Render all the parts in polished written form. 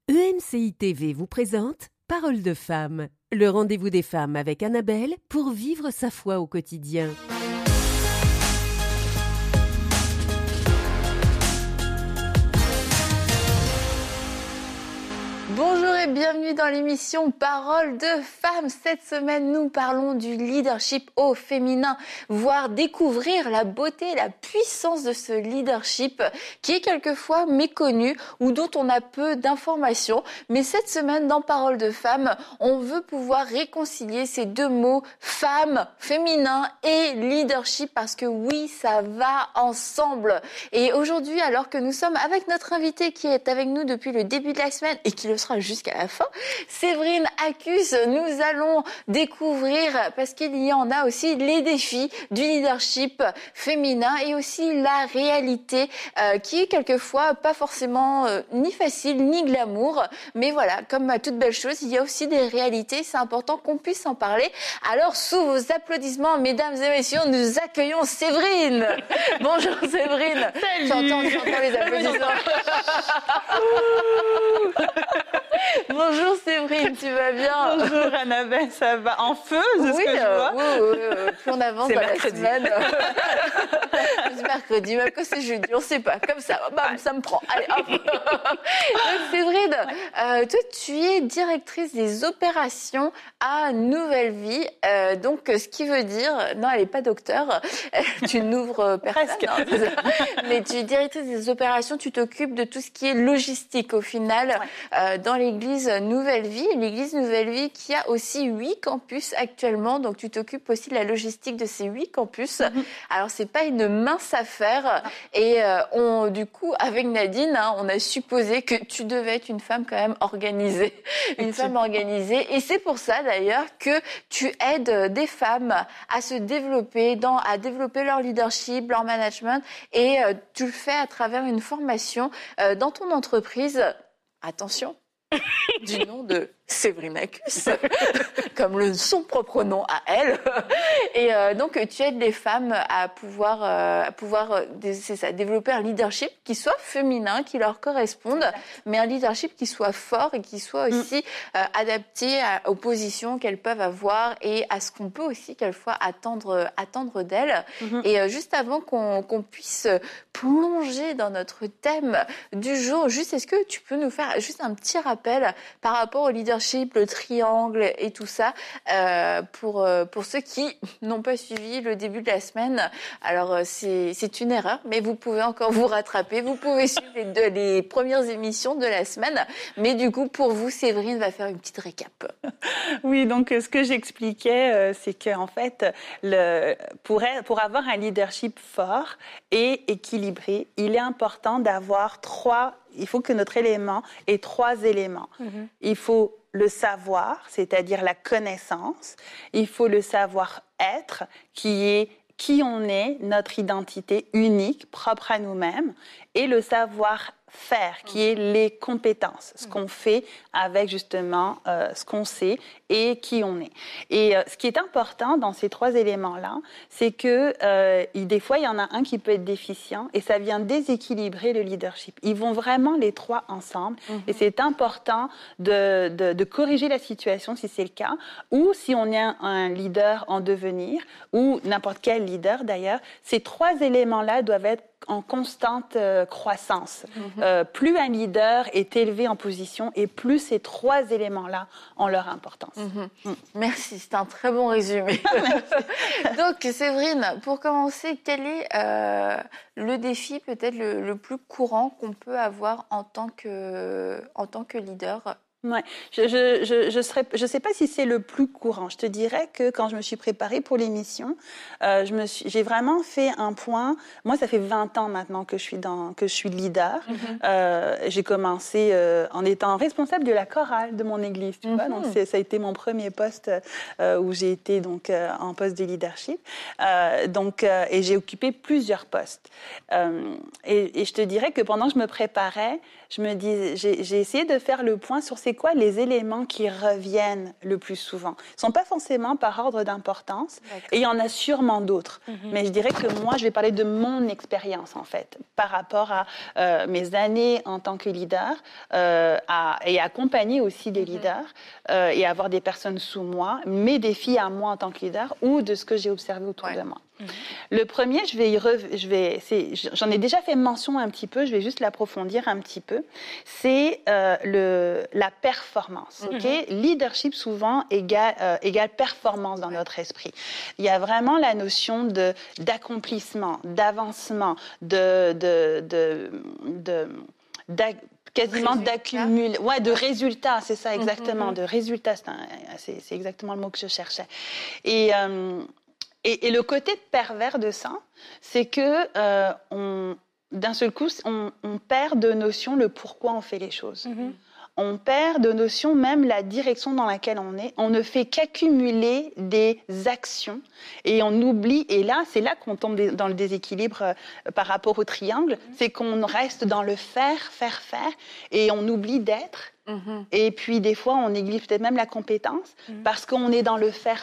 EMCI TV vous présente Parole de femme, le rendez-vous des femmes avec Annabelle pour vivre sa foi au quotidien. Bonjour et bienvenue dans l'émission Parole de femmes. Cette semaine, nous parlons du leadership au féminin, voire découvrir la beauté et la puissance de ce leadership qui est quelquefois méconnu ou dont on a peu d'informations. Mais cette semaine, dans Parole de femmes, on veut pouvoir réconcilier ces deux mots, femme, féminin et leadership, parce que oui, ça va ensemble. Et aujourd'hui, alors que nous sommes avec notre invitée qui est avec nous depuis le début de la semaine et qui le sera jusqu'à la fin, Séverine Accus, nous allons découvrir, parce qu'il y en a aussi, les défis du leadership féminin et aussi la réalité qui est quelquefois pas forcément ni facile ni glamour, mais voilà, comme à toute belle chose, il y a aussi des réalités, c'est important qu'on puisse en parler. Alors sous vos applaudissements, mesdames et messieurs, nous accueillons Séverine. Bonjour Séverine. Salut. J'entends les applaudissements. Bonjour Séverine, tu vas bien? Bonjour Annabelle, ça va en feu, c'est ce que je vois. Oui. Plus on avance dans mercredi. la semaine. C'est mercredi, même que c'est jeudi, on ne sait pas. Comme ça, bam, ça me prend. Allez, hop. Donc Séverine, toi tu es directrice des opérations à Nouvelle Vie. Donc ce qui veut dire, non elle n'est pas docteur, tu n'ouvres personne. Presque. Non, mais tu es directrice des opérations, tu t'occupes de tout ce qui est logistique au final dans l'église Nouvelle Vie. L'église Nouvelle Vie qui a aussi 8 campus actuellement, donc tu t'occupes aussi de la logistique de ces 8 campus. Alors c'est pas une mince affaire et du coup avec Nadine, on a supposé que tu devais être une femme quand même organisée, une femme organisée, et c'est pour ça d'ailleurs que tu aides des femmes à se développer, à développer leur leadership, leur management, et tu le fais à travers une formation dans ton entreprise. Attention, du nom de Séverine Accus, comme son propre nom à elle. Et donc, tu aides les femmes à pouvoir développer un leadership qui soit féminin, qui leur corresponde, mais un leadership qui soit fort et qui soit aussi adapté aux positions qu'elles peuvent avoir et à ce qu'on peut aussi quelquefois attendre d'elles. Et juste avant qu'on puisse plonger dans notre thème du jour, est-ce que tu peux nous faire juste un petit rappel par rapport au leadership, le triangle et tout ça, pour ceux qui n'ont pas suivi le début de la semaine. Alors c'est une erreur, mais vous pouvez encore vous rattraper, vous pouvez suivre les premières émissions de la semaine, mais du coup pour vous, Séverine va faire une petite récap. Oui, donc ce que j'expliquais, c'est qu'en fait, pour avoir un leadership fort et équilibré, il est important d'avoir il faut que notre élément ait 3 éléments. Il faut le savoir, c'est-à-dire la connaissance. Il faut le savoir-être, qui est qui on est, notre identité unique, propre à nous-mêmes, et le savoir-faire, qui est les compétences, ce qu'on fait avec justement ce qu'on sait et qui on est. Et ce qui est important dans ces 3 éléments-là, c'est que des fois, il y en a un qui peut être déficient et ça vient déséquilibrer le leadership. Ils vont vraiment les 3 ensemble et c'est important de corriger la situation si c'est le cas, ou si on est un leader en devenir, ou n'importe quel leader d'ailleurs, ces 3 éléments-là doivent être en constante croissance. Plus un leader est élevé en position et plus ces 3 éléments-là ont leur importance. Merci, c'est un très bon résumé. Donc Séverine, pour commencer, quel est le défi peut-être le plus courant qu'on peut avoir en tant que leader ? Ouais, je sais pas si c'est le plus courant. Je te dirais que quand je me suis préparée pour l'émission, j'ai vraiment fait un point. Moi, ça fait 20 ans maintenant que je suis leader. J'ai commencé en étant responsable de la chorale de mon église, tu vois. Donc ça a été mon premier poste où j'ai été donc en poste de leadership. Et j'ai occupé plusieurs postes. Et je te dirais que pendant que je me préparais, j'ai essayé de faire le point sur c'est quoi les éléments qui reviennent le plus souvent. Ils ne sont pas forcément par ordre d'importance, et il y en a sûrement d'autres. Mais je dirais que moi, je vais parler de mon expérience, en fait, par rapport à mes années en tant que leader, et accompagner aussi des leaders, et avoir des personnes sous moi, mes défis à moi en tant que leader, ou de ce que j'ai observé autour de moi. Le premier, j'en ai déjà fait mention un petit peu, je vais juste l'approfondir un petit peu, c'est la performance. Leadership, souvent, égale performance dans notre esprit. Il y a vraiment la notion d'accomplissement, d'avancement, quasiment d'accumul, de résultats, c'est ça exactement, de résultats, c'est exactement le mot que je cherchais. Et le côté pervers de ça, c'est que d'un seul coup, on perd de notion le pourquoi on fait les choses. On perd de notion même la direction dans laquelle on est. On ne fait qu'accumuler des actions et on oublie. Et là, c'est là qu'on tombe dans le déséquilibre par rapport au triangle. C'est qu'on reste dans le faire et on oublie d'être. Et puis, des fois, on néglige peut-être même la compétence parce qu'on est dans le faire.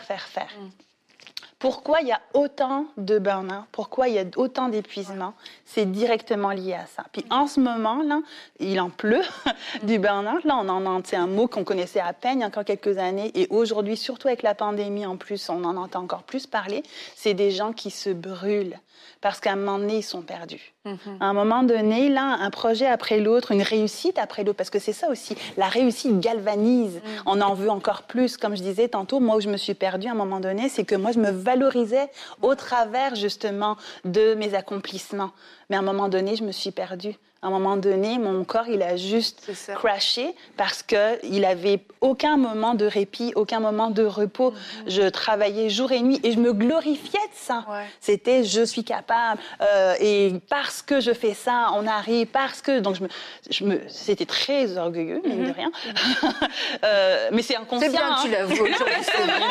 Pourquoi il y a autant de burn-out? Pourquoi il y a autant d'épuisement? C'est directement lié à ça. Puis en ce moment, là, il en pleut du burn-out. Là, c'est un mot qu'on connaissait à peine il y a encore quelques années. Et aujourd'hui, surtout avec la pandémie en plus, on en entend encore plus parler. C'est des gens qui se brûlent parce qu'à un moment donné, ils sont perdus. À un moment donné, là, un projet après l'autre, une réussite après l'autre, parce que c'est ça aussi, la réussite galvanise. On en veut encore plus. Comme je disais tantôt, moi où je me suis perdue à un moment donné, c'est que moi, je me valorisais au travers, justement, de mes accomplissements. Mais à un moment donné, je me suis perdue. À un moment donné, mon corps, il a juste crashé parce qu'il n'avait aucun moment de répit, aucun moment de repos. Je travaillais jour et nuit et je me glorifiais de ça. C'était « je suis capable » et parce que je fais ça, on arrive, parce que... Donc, c'était très orgueilleux, mine de rien. Mais c'est inconscient. C'est bien que tu l'avoues aujourd'hui.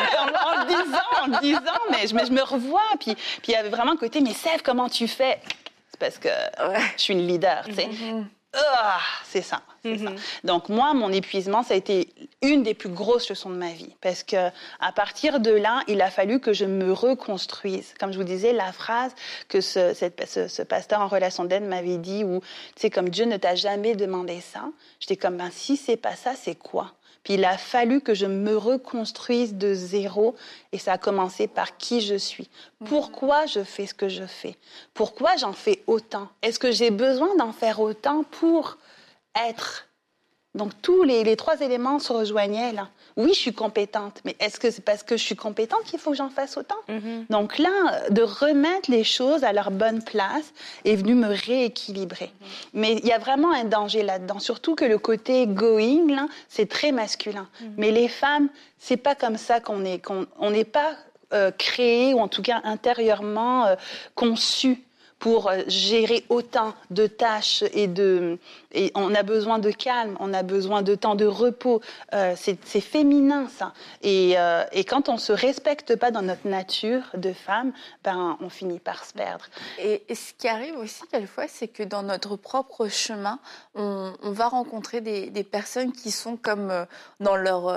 en le disant, mais je me revois. Puis il y avait vraiment un côté « mais Sèvres, comment tu fais ?» Parce que je suis une leader, tu sais. C'est ça. Donc moi, mon épuisement, ça a été une des plus grosses leçons de ma vie. Parce qu'à partir de là, il a fallu que je me reconstruise. Comme je vous disais, la phrase que ce pasteur en relation d'aide m'avait dit, où, tu sais, comme Dieu ne t'a jamais demandé ça, j'étais comme, si c'est pas ça, c'est quoi? Puis il a fallu que je me reconstruise de zéro et ça a commencé par qui je suis. Pourquoi je fais ce que je fais? Pourquoi j'en fais autant? Est-ce que j'ai besoin d'en faire autant pour être? Donc tous les trois éléments se rejoignaient là. Oui, je suis compétente, mais est-ce que c'est parce que je suis compétente qu'il faut que j'en fasse autant? Donc là, de remettre les choses à leur bonne place est venu me rééquilibrer. Mais il y a vraiment un danger là-dedans, surtout que le côté going, là, c'est très masculin. Mais les femmes, c'est pas comme ça qu'on est. On n'est pas créé, ou en tout cas intérieurement conçu pour gérer autant de tâches et on a besoin de calme, on a besoin de temps de repos. C'est féminin, ça. Et quand on se respecte pas dans notre nature de femme, on finit par se perdre. Et ce qui arrive aussi quelquefois, c'est que dans notre propre chemin, on va rencontrer des personnes qui sont comme dans leur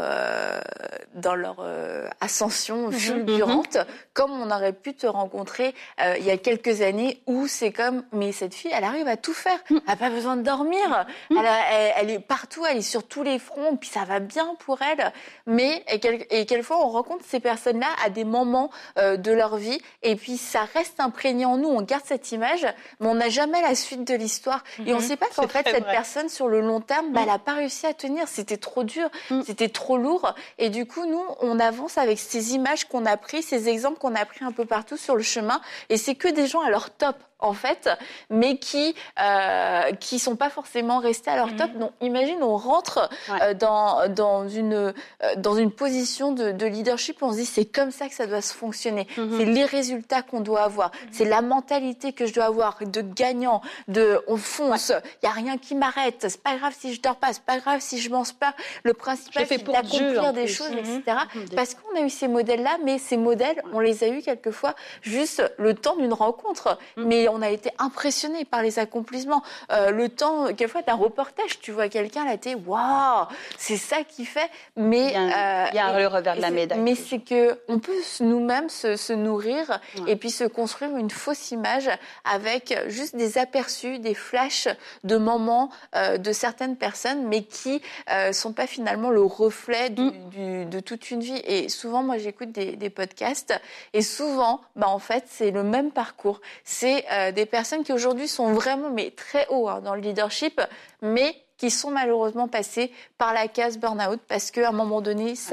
ascension fulgurante, comme on aurait pu te rencontrer il y a quelques années, où c'est comme, mais cette fille, elle arrive à tout faire, elle n'a pas besoin de dormir, elle est partout, elle est sur tous les fronts, puis ça va bien pour elle. Mais et quelquefois, on rencontre ces personnes-là à des moments de leur vie, et puis ça reste imprégné en nous, on garde cette image, mais on n'a jamais la suite de l'histoire. Et on ne sait pas qu'en fait, cette personne, sur le long terme, elle n'a pas réussi à tenir, c'était trop dur, c'était trop lourd. Et du coup, nous, on avance avec ces images qu'on a prises, ces exemples qu'on a pris un peu partout sur le chemin, et c'est que des gens à leur top, en fait, mais qui sont pas forcément restés à leur top. Donc, imagine, on rentre dans une position de leadership, on se dit c'est comme ça que ça doit se fonctionner. C'est les résultats qu'on doit avoir, c'est la mentalité que je dois avoir de gagnant, on fonce, il y a rien qui m'arrête, c'est pas grave si je dors pas, c'est pas grave si je mange pas. Le principal, c'est d'accomplir des choses, etc. Parce qu'on a eu ces modèles-là, mais ces modèles, on les a eu quelquefois juste le temps d'une rencontre. Mais on a été impressionné par les accomplissements. Le temps, quelquefois, d'un reportage, tu vois quelqu'un là, t'es waouh, c'est ça qu'il fait. Mais il y a le revers de la médaille. Mais c'est que on peut nous-mêmes se nourrir et puis se construire une fausse image avec juste des aperçus, des flashs de moments de certaines personnes, mais qui sont pas finalement le reflet de toute une vie. Et souvent, moi, j'écoute des podcasts et souvent, en fait, c'est le même parcours. C'est des personnes qui aujourd'hui sont vraiment mais très haut dans le leadership, mais qui sont malheureusement passés par la case burn-out parce qu'à un moment donné, ça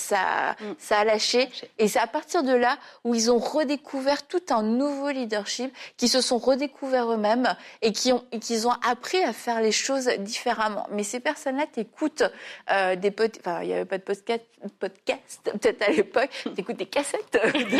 a lâché. Et c'est à partir de là où ils ont redécouvert tout un nouveau leadership, qui se sont redécouverts eux-mêmes et qui ont appris à faire les choses différemment. Mais ces personnes-là t'écoutent il n'y avait pas de podcast peut-être à l'époque, t'écoutes des cassettes.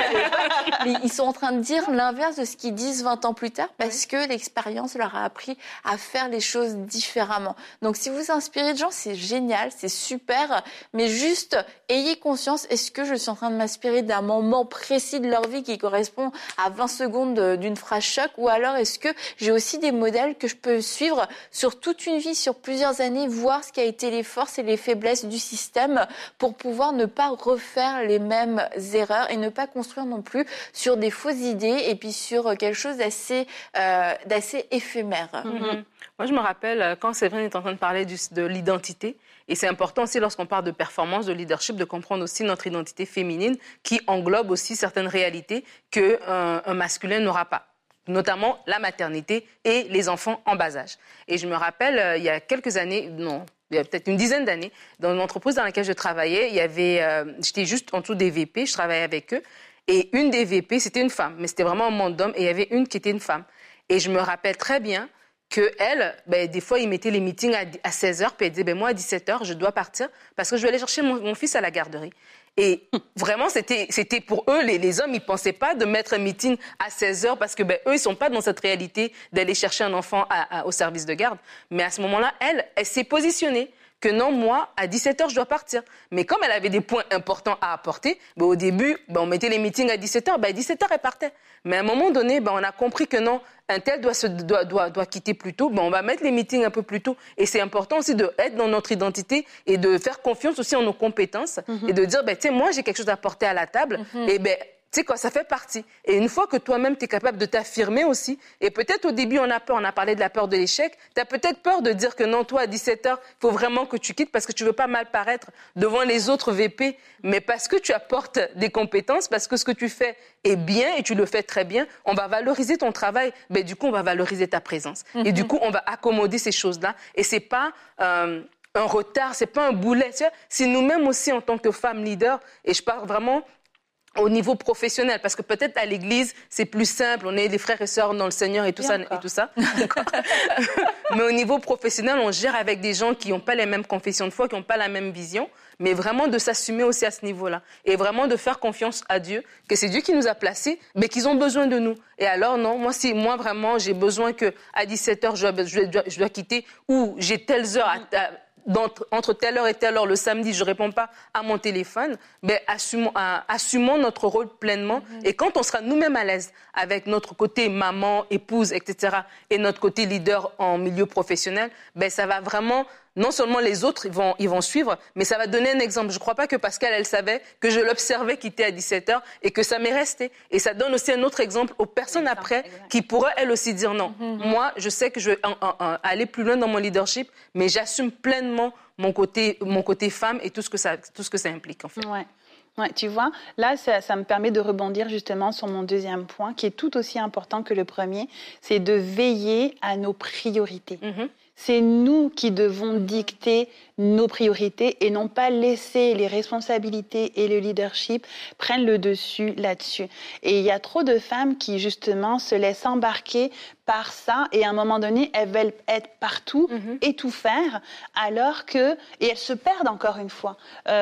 Mais ils sont en train de dire l'inverse de ce qu'ils disent 20 ans plus tard parce que l'expérience leur a appris à faire les choses différemment. Donc, si vous inspirez de gens, c'est génial, c'est super, mais juste ayez conscience, est-ce que je suis en train de m'inspirer d'un moment précis de leur vie qui correspond à 20 secondes d'une phrase choc, ou alors est-ce que j'ai aussi des modèles que je peux suivre sur toute une vie, sur plusieurs années, voir ce qui a été les forces et les faiblesses du système pour pouvoir ne pas refaire les mêmes erreurs et ne pas construire non plus sur des fausses idées et puis sur quelque chose d'assez éphémère. Mm-hmm. Moi, je me rappelle, quand Séverine est en train de parler de l'identité, et c'est important aussi lorsqu'on parle de performance, de leadership, de comprendre aussi notre identité féminine qui englobe aussi certaines réalités qu'un masculin n'aura pas, notamment la maternité et les enfants en bas âge. Et je me rappelle, il y a quelques années, il y a peut-être une dizaine d'années, dans une entreprise dans laquelle je travaillais, j'étais juste en dessous des VP, je travaillais avec eux, et une des VP, c'était une femme, mais c'était vraiment un monde d'hommes, et il y avait une qui était une femme. Et je me rappelle très bien qu'elle, des fois, ils mettaient les meetings à 16h, puis elle disait, moi, à 17h, je dois partir parce que je vais aller chercher mon fils à la garderie. Et vraiment, c'était pour eux, les hommes, ils pensaient pas de mettre un meeting à 16h parce que, eux, ils sont pas dans cette réalité d'aller chercher un enfant au service de garde. Mais à ce moment-là, elle s'est positionnée que non, moi, à 17h, je dois partir. Mais comme elle avait des points importants à apporter, au début, on mettait les meetings à 17h, à 17h, elle partait. Mais à un moment donné, on a compris que non, un tel doit quitter plus tôt, on va mettre les meetings un peu plus tôt. Et c'est important aussi d'être dans notre identité et de faire confiance aussi en nos compétences et de dire, moi, j'ai quelque chose à apporter à la table, et tu sais quoi, ça fait partie. Et une fois que toi-même, tu es capable de t'affirmer aussi, et peut-être au début, on a peur, on a parlé de la peur de l'échec, tu as peut-être peur de dire que non, toi, à 17h, il faut vraiment que tu quittes parce que tu veux pas mal paraître devant les autres VP, mais parce que tu apportes des compétences, parce que ce que tu fais est bien et tu le fais très bien, on va valoriser ton travail, du coup, on va valoriser ta présence. Et du coup, on va accommoder ces choses-là. Et c'est pas un retard, c'est pas un boulet. C'est nous-mêmes aussi, en tant que femmes leaders, et je parle vraiment au niveau professionnel, parce que peut-être à l'église, c'est plus simple, on est des frères et sœurs dans le Seigneur et tout ça. Mais au niveau professionnel, on gère avec des gens qui n'ont pas les mêmes confessions de foi, qui n'ont pas la même vision, mais vraiment de s'assumer aussi à ce niveau-là. Et vraiment de faire confiance à Dieu, que c'est Dieu qui nous a placés, mais qu'ils ont besoin de nous. Et alors, non, moi vraiment, j'ai besoin qu'à 17h, je dois quitter, ou j'ai telles heures entre telle heure et telle heure le samedi, je réponds pas à mon téléphone, assumons notre rôle pleinement. Et quand on sera nous-mêmes à l'aise avec notre côté maman, épouse, etc., et notre côté leader en milieu professionnel, ça va vraiment, non seulement les autres ils vont suivre, mais ça va donner un exemple. Je crois pas que Pascal, elle savait que je l'observais quitter à 17h et que ça m'est resté. Et ça donne aussi un autre exemple aux personnes après qui pourraient elles aussi dire non. Moi, je sais que je vais aller plus loin dans mon leadership, mais j'assume pleinement mon côté femme et tout ce que ça implique en fait. Ouais, tu vois, là, ça me permet de rebondir justement sur mon deuxième point, qui est tout aussi important que le premier, c'est de veiller à nos priorités. C'est nous qui devons dicter nos priorités et non pas laisser les responsabilités et le leadership prennent le dessus là-dessus. Et il y a trop de femmes qui, justement, se laissent embarquer par ça et à un moment donné, elles veulent être partout et tout faire, alors que... Et elles se perdent encore une fois.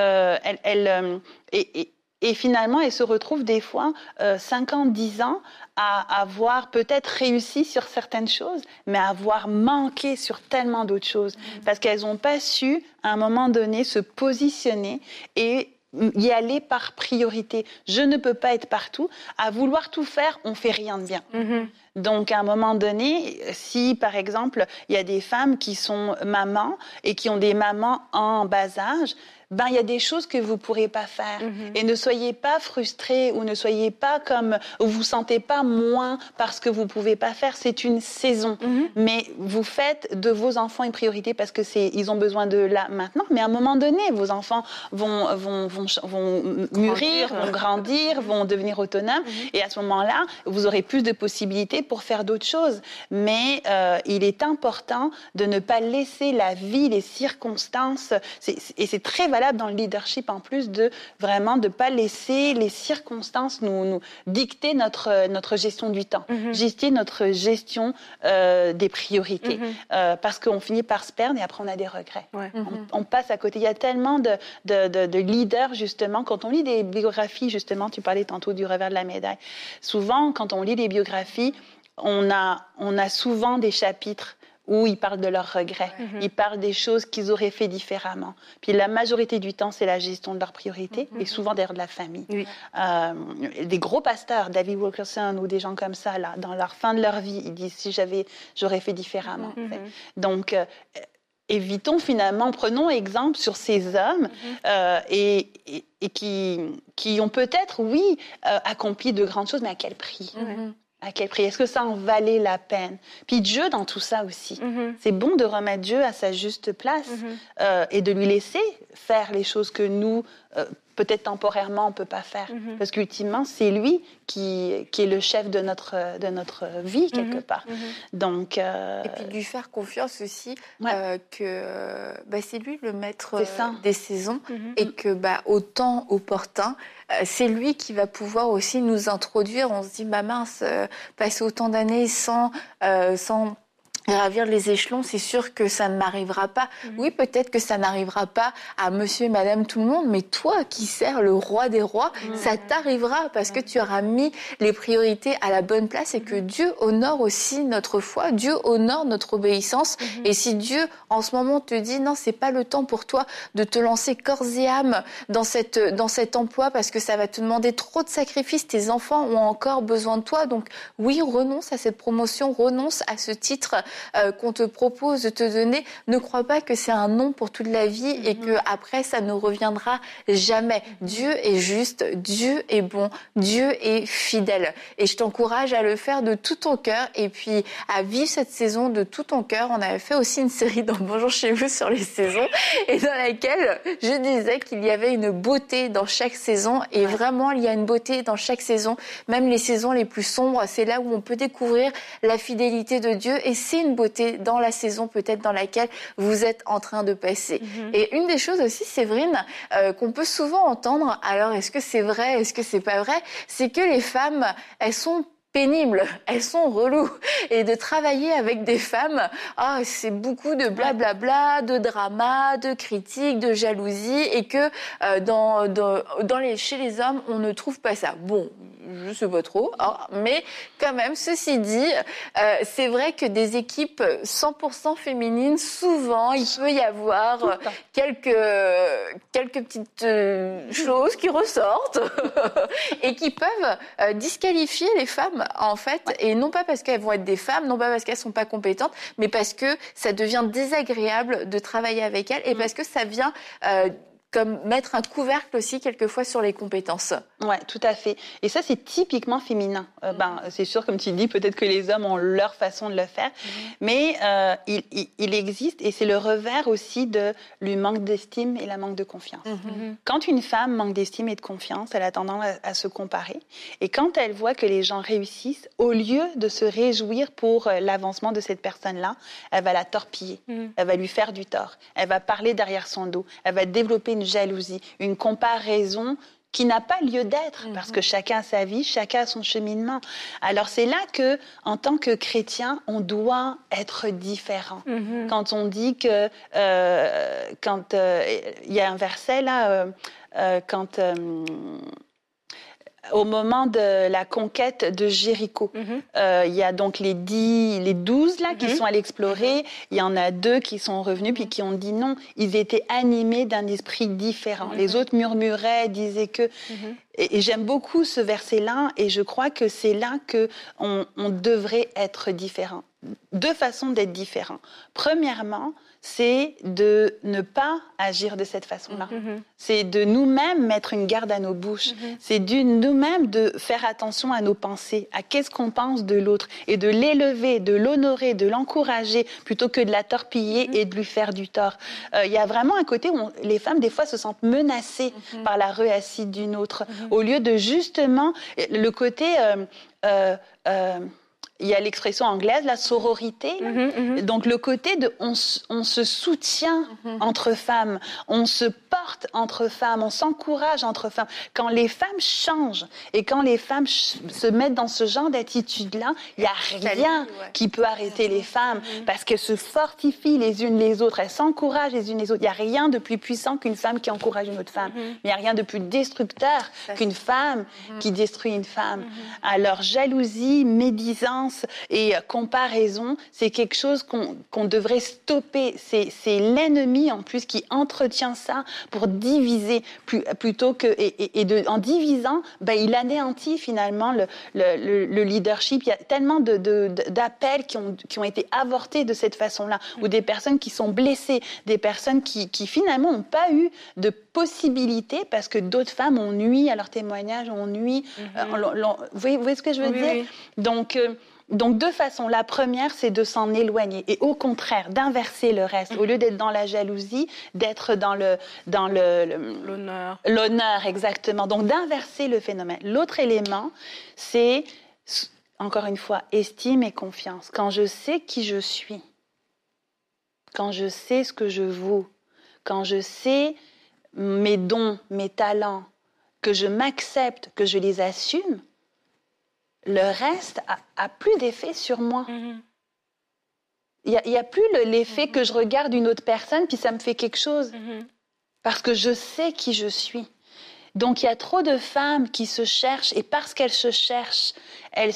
Et finalement, elles se retrouvent des fois 5 ans, 10 ans à avoir peut-être réussi sur certaines choses, mais à avoir manqué sur tellement d'autres choses. Parce qu'elles n'ont pas su, à un moment donné, se positionner et y aller par priorité. Je ne peux pas être partout. À vouloir tout faire, on ne fait rien de bien. Donc, à un moment donné, si, par exemple, il y a des femmes qui sont mamans et qui ont des mamans en bas âge, il y a des choses que vous ne pourrez pas faire. Et ne soyez pas frustrés ou ne soyez pas ou vous sentez pas moins parce que vous ne pouvez pas faire. C'est une saison. Mais vous faites de vos enfants une priorité parce que ils ont besoin de là maintenant. Mais à un moment donné, vos enfants vont mûrir, vont grandir, vont devenir autonomes. Et à ce moment-là, vous aurez plus de possibilités pour faire d'autres choses. Mais il est important de ne pas laisser la vie, les circonstances, et c'est très valable dans le leadership en plus, de vraiment de pas laisser les circonstances nous dicter notre gestion du temps, notre gestion des priorités, parce qu'on finit par se perdre et après on a des regrets. On passe à côté. Il y a tellement de leaders, justement, quand on lit des biographies, justement, tu parlais tantôt du revers de la médaille. Souvent, quand on lit des biographies, on a souvent des chapitres où ils parlent de leurs regrets, ils parlent des choses qu'ils auraient fait différemment. Puis la majorité du temps, c'est la gestion de leurs priorités, et souvent d'ailleurs de la famille. Des gros pasteurs, David Wilkerson ou des gens comme ça, là, dans leur fin de leur vie, ils disent si j'aurais fait différemment. Donc, évitons finalement, prenons exemple sur ces hommes et qui ont peut-être, accompli de grandes choses, mais à quel prix? À quel prix? Est-ce que ça en valait la peine? Puis Dieu dans tout ça aussi. C'est bon de remettre Dieu à sa juste place et de lui laisser faire les choses que nous, peut-être temporairement, on ne peut pas faire. Parce qu'ultimement, c'est lui qui est le chef de notre vie, quelque part. Donc, et puis lui faire confiance aussi que c'est lui le maître des saisons et que au temps opportun, c'est lui qui va pouvoir aussi nous introduire. On se dit, mince, passer autant d'années sans gravir les échelons, c'est sûr que ça ne m'arrivera pas. Oui, peut-être que ça n'arrivera pas à monsieur et madame tout le monde, mais toi qui sers le roi des rois, ça t'arrivera parce que tu auras mis les priorités à la bonne place et que Dieu honore aussi notre foi, Dieu honore notre obéissance. Et si Dieu, en ce moment, te dit non, c'est pas le temps pour toi de te lancer corps et âme dans cet emploi parce que ça va te demander trop de sacrifices, tes enfants ont encore besoin de toi. Donc oui, renonce à cette promotion, renonce à ce titre qu'on te propose de te donner. Ne crois pas que c'est un non pour toute la vie et que après ça ne reviendra jamais. Dieu est juste, Dieu est bon, Dieu est fidèle. Et je t'encourage à le faire de tout ton cœur et puis à vivre cette saison de tout ton cœur. On avait fait aussi une série dans Bonjour chez vous sur les saisons et dans laquelle je disais qu'il y avait une beauté dans chaque saison et vraiment il y a une beauté dans chaque saison. Même les saisons les plus sombres, c'est là où on peut découvrir la fidélité de Dieu et c'est une beauté dans la saison peut-être dans laquelle vous êtes en train de passer. Et une des choses aussi, Séverine, qu'on peut souvent entendre, alors est-ce que c'est vrai, est-ce que c'est pas vrai, c'est que les femmes, elles sont pénibles, elles sont reloues. Et de travailler avec des femmes, c'est beaucoup de blablabla, de drama, de critiques, de jalousie, et que chez les hommes, on ne trouve pas ça. Bon, je sais pas trop, mais quand même, ceci dit, c'est vrai que des équipes 100% féminines, souvent, il peut y avoir quelques petites choses qui ressortent et qui peuvent disqualifier les femmes, en fait, et non pas parce qu'elles vont être des femmes, non pas parce qu'elles sont pas compétentes, mais parce que ça devient désagréable de travailler avec elles et parce que ça vient comme mettre un couvercle aussi quelquefois sur les compétences. Oui, tout à fait. Et ça, c'est typiquement féminin. C'est sûr, comme tu dis, peut-être que les hommes ont leur façon de le faire, mais il existe, et c'est le revers aussi de le manque d'estime et la manque de confiance. Quand une femme manque d'estime et de confiance, elle a tendance à se comparer, et quand elle voit que les gens réussissent, au lieu de se réjouir pour l'avancement de cette personne-là, elle va la torpiller, elle va lui faire du tort, elle va parler derrière son dos, elle va développer une jalousie, une comparaison qui n'a pas lieu d'être, parce que chacun a sa vie, chacun a son cheminement. Alors c'est là que, en tant que chrétien, on doit être différent. Quand on dit que, il y a un verset là, au moment de la conquête de Jéricho. Il y a donc les 12 là qui sont allés explorer. Il y en a 2 qui sont revenus puis qui ont dit non. Ils étaient animés d'un esprit différent. Les autres murmuraient, disaient que... Et j'aime beaucoup ce verset-là et je crois que c'est là qu'on devrait être différent. 2 façons d'être différent. Premièrement, c'est de ne pas agir de cette façon-là. C'est de nous-mêmes mettre une garde à nos bouches. C'est de nous-mêmes de faire attention à nos pensées, à qu'est-ce qu'on pense de l'autre et de l'élever, de l'honorer, de l'encourager plutôt que de la torpiller et de lui faire du tort. Il y a vraiment un côté où les femmes, des fois, se sentent menacées par la réussite d'une autre au lieu de justement le côté... il y a l'expression anglaise, la sororité. Donc, le côté de on se soutient entre femmes, on se porte entre femmes, on s'encourage entre femmes. Quand les femmes changent et quand les femmes se mettent dans ce genre d'attitude-là, il n'y a rien qui peut arrêter les femmes parce qu'elles se fortifient les unes les autres, elles s'encouragent les unes les autres. Il n'y a rien de plus puissant qu'une femme qui encourage une autre femme. Mais il n'y a rien de plus destructeur qu'une femme qui détruit une femme. Alors, jalousie, médisance, et comparaison, c'est quelque chose qu'on devrait stopper. C'est l'ennemi en plus qui entretient ça pour diviser plutôt que en divisant, il anéantit finalement le leadership. Il y a tellement d'appels qui ont été avortés de cette façon-là, ou des personnes qui sont blessées, des personnes qui finalement n'ont pas eu de possibilité parce que d'autres femmes ont nui à leur témoignage, ont nui. Vous voyez ce que je veux dire? Donc, 2 façons. La première, c'est de s'en éloigner et au contraire, d'inverser le reste. Au lieu d'être dans la jalousie, d'être dans l'honneur. L'honneur, exactement. Donc, d'inverser le phénomène. L'autre élément, c'est, encore une fois, estime et confiance. Quand je sais qui je suis, quand je sais ce que je vaux, quand je sais mes dons, mes talents, que je m'accepte, que je les assume, le reste a plus d'effet sur moi. Il y a plus l'effet que je regarde une autre personne puis ça me fait quelque chose. Parce que je sais qui je suis. Donc, il y a trop de femmes qui se cherchent et parce qu'elles se cherchent, elles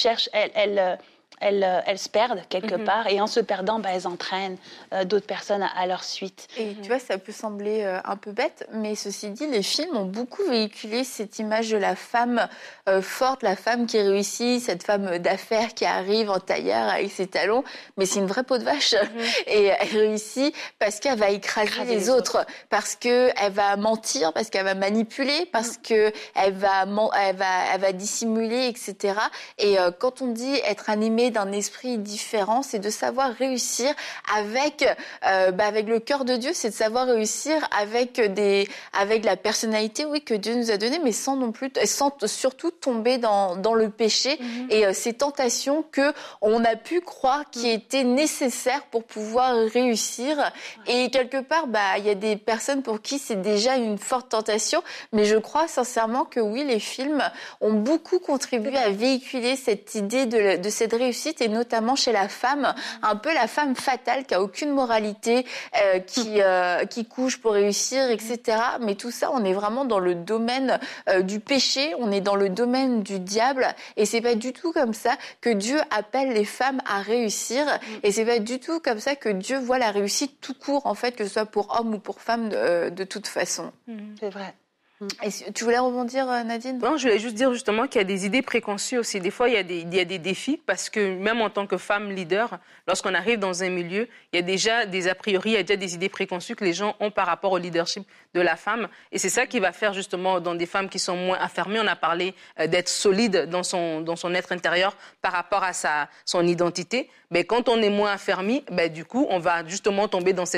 se perdent quelque part et en se perdant, elles entraînent d'autres personnes à leur suite. Et tu vois, ça peut sembler un peu bête, mais ceci dit, les films ont beaucoup véhiculé cette image de la femme forte, la femme qui réussit, cette femme d'affaires qui arrive en tailleur avec ses talons, mais c'est une vraie peau de vache. Et elle réussit parce qu'elle va écraser les autres, parce qu'elle va mentir, parce qu'elle va manipuler, parce qu'elle va dissimuler, etc. Et quand on dit être animé d'un esprit différent, c'est de savoir réussir avec le cœur de Dieu, c'est de savoir réussir avec la personnalité, que Dieu nous a donnée, mais sans surtout tomber dans le péché et ces tentations que on a pu croire qui étaient nécessaires pour pouvoir réussir. Et quelque part, il y a des personnes pour qui c'est déjà une forte tentation, mais je crois sincèrement que oui, les films ont beaucoup contribué à véhiculer cette idée de cette réussite, et notamment chez la femme, un peu la femme fatale qui a aucune moralité, qui couche pour réussir, etc. Mais tout ça, on est vraiment dans le domaine du péché, on est dans le domaine du diable, et c'est pas du tout comme ça que Dieu appelle les femmes à réussir, et c'est pas du tout comme ça que Dieu voit la réussite tout court, en fait, que ce soit pour homme ou pour femme, de toute façon. C'est vrai. Et tu voulais rebondir, Nadine? Non, je voulais juste dire justement qu'il y a des idées préconçues aussi. Des fois, il y a des défis parce que même en tant que femme leader, lorsqu'on arrive dans un milieu, il y a déjà des a priori, il y a déjà des idées préconçues que les gens ont par rapport au leadership de la femme. Et c'est ça qui va faire justement dans des femmes qui sont moins affirmées. On a parlé d'être solide dans son être intérieur par rapport à son identité. Mais quand on est moins affermi, du coup, on va justement tomber dans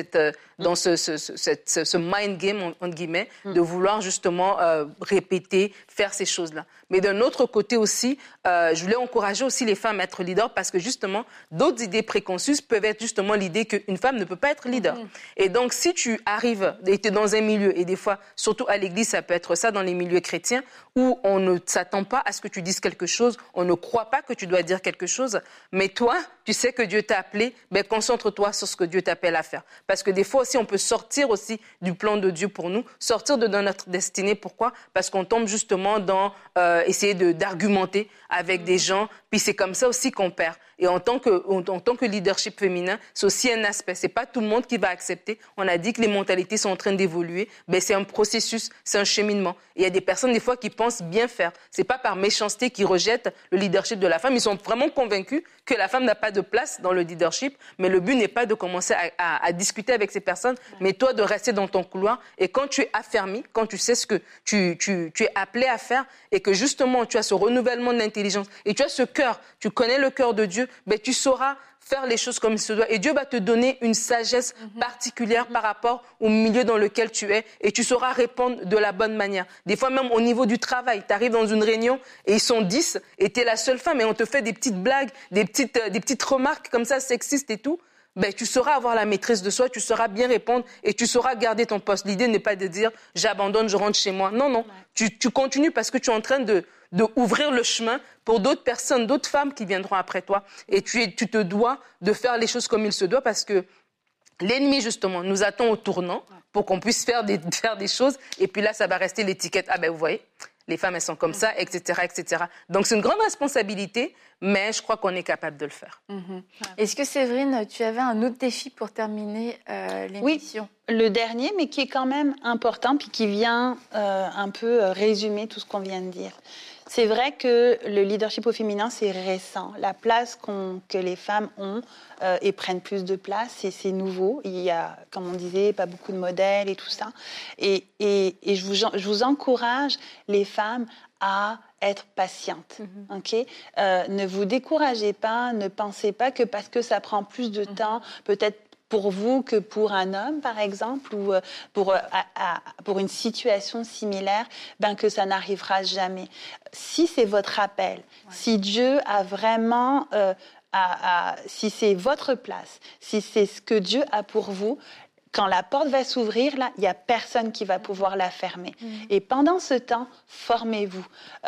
ce mind game, entre guillemets, de vouloir justement répéter, faire ces choses-là. Mais d'un autre côté aussi, je voulais encourager aussi les femmes à être leaders parce que justement, d'autres idées préconçues peuvent être justement l'idée qu'une femme ne peut pas être leader. Et donc, si tu arrives et tu es dans un milieu, et des fois, surtout à l'église, ça peut être ça dans les milieux chrétiens, où on ne s'attend pas à ce que tu dises quelque chose, on ne croit pas que tu dois dire quelque chose, mais toi, tu sais que Dieu t'a appelé, concentre-toi sur ce que Dieu t'appelle à faire. Parce que des fois aussi, on peut sortir aussi du plan de Dieu pour nous, sortir de notre destinée. Pourquoi? Parce qu'on tombe justement dans essayer d'argumenter avec des gens, puis c'est comme ça aussi qu'on perd. Et en tant que leadership féminin, c'est aussi un aspect. C'est pas tout le monde qui va accepter. On a dit que les mentalités sont en train d'évoluer. C'est un processus, c'est un cheminement. Et il y a des personnes des fois qui pensent bien faire. C'est pas par méchanceté qu'ils rejettent le leadership de la femme. Ils sont vraiment convaincus que la femme n'a pas de place dans le leadership. Mais le but n'est pas de commencer à discuter avec ces personnes, mais toi de rester dans ton couloir. Et quand tu es affermi, quand tu sais ce que tu es appelé à faire et que justement tu as ce renouvellement de l'intelligence et tu as ce cœur, tu connais le cœur de Dieu, tu sauras faire les choses comme il se doit. Et Dieu va te donner une sagesse particulière par rapport au milieu dans lequel tu es et tu sauras répondre de la bonne manière. Des fois, même au niveau du travail, tu arrives dans une réunion et ils sont 10 et tu es la seule femme et on te fait des petites blagues, des petites remarques comme ça, sexistes et tout. Tu sauras avoir la maîtrise de soi, tu sauras bien répondre et tu sauras garder ton poste. L'idée n'est pas de dire « j'abandonne, je rentre chez moi ». Non. Tu continues parce que tu es en train de ouvrir le chemin pour d'autres personnes, d'autres femmes qui viendront après toi. Et tu te dois de faire les choses comme il se doit parce que l'ennemi, justement, nous attend au tournant pour qu'on puisse faire des choses. Et puis là, ça va rester l'étiquette. Vous voyez, les femmes, elles sont comme ça, etc., etc. Donc, c'est une grande responsabilité, mais je crois qu'on est capable de le faire. Est-ce que, Séverine, tu avais un autre défi pour terminer l'émission? Oui, le dernier, mais qui est quand même important, puis qui vient un peu résumer tout ce qu'on vient de dire. C'est vrai que le leadership au féminin, c'est récent. La place que les femmes ont et prennent plus de place, c'est nouveau. Il y a, comme on disait, pas beaucoup de modèles et tout ça. Et je vous encourage, les femmes, à être patientes. Okay? Ne vous découragez pas, ne pensez pas que parce que ça prend plus de temps, peut-être pour vous que pour un homme, par exemple, ou pour une situation similaire, que ça n'arrivera jamais. Si c'est votre appel, si Dieu a vraiment, si c'est votre place, si c'est ce que Dieu a pour vous, quand la porte va s'ouvrir, là, il n'y a personne qui va pouvoir la fermer. Et pendant ce temps, formez-vous.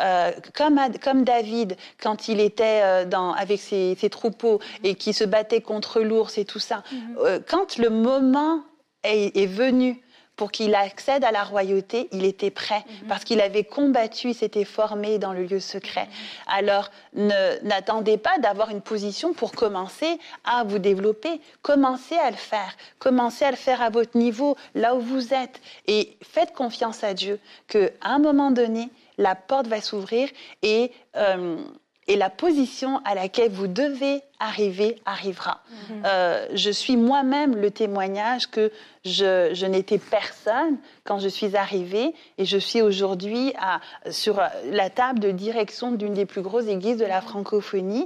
Comme David, quand il était avec ses troupeaux et qui se battait contre l'ours et tout ça, quand le moment est venu pour qu'il accède à la royauté, il était prêt, parce qu'il avait combattu, il s'était formé dans le lieu secret. Alors, n'attendez pas d'avoir une position pour commencer à vous développer. Commencez à le faire. Commencez à le faire à votre niveau, là où vous êtes. Et faites confiance à Dieu qu'à un moment donné, la porte va s'ouvrir et la position à laquelle vous devez arriver arrivera. Je suis moi-même le témoignage que je n'étais personne quand je suis arrivée et je suis aujourd'hui sur la table de direction d'une des plus grosses églises de la francophonie.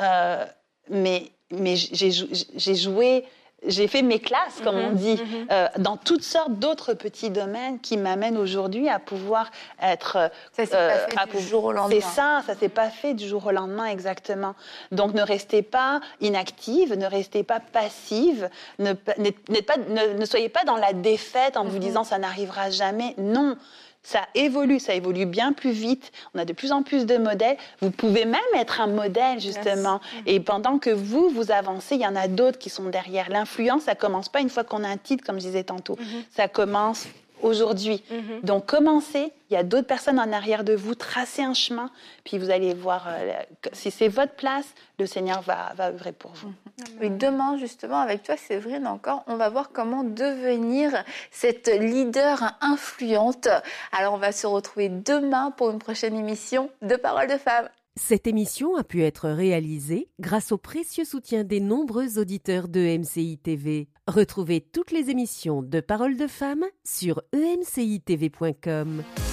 Mais j'ai joué... J'ai fait mes classes, comme on dit, dans toutes sortes d'autres petits domaines qui m'amènent aujourd'hui à pouvoir être... Ça s'est pas fait du jour au lendemain. C'est ça s'est pas fait du jour au lendemain, exactement. Donc, ne restez pas inactive, ne restez pas passive, ne soyez pas dans la défaite en vous disant « ça n'arrivera jamais ». Non. Ça évolue bien plus vite. On a de plus en plus de modèles. Vous pouvez même être un modèle, justement. Yes. Et pendant que vous avancez, il y en a d'autres qui sont derrière. L'influence, ça commence pas une fois qu'on a un titre, comme je disais tantôt. Ça commence aujourd'hui. Donc, commencez. Il y a d'autres personnes en arrière de vous. Tracez un chemin. Puis, vous allez voir, si c'est votre place, le Seigneur va œuvrer pour vous. Oui, demain, justement, avec toi, Séverine, encore, on va voir comment devenir cette leader influente. Alors, on va se retrouver demain pour une prochaine émission de Paroles de Femmes. Cette émission a pu être réalisée grâce au précieux soutien des nombreux auditeurs de MCI TV. Retrouvez toutes les émissions de Paroles de Femmes sur emcitv.com.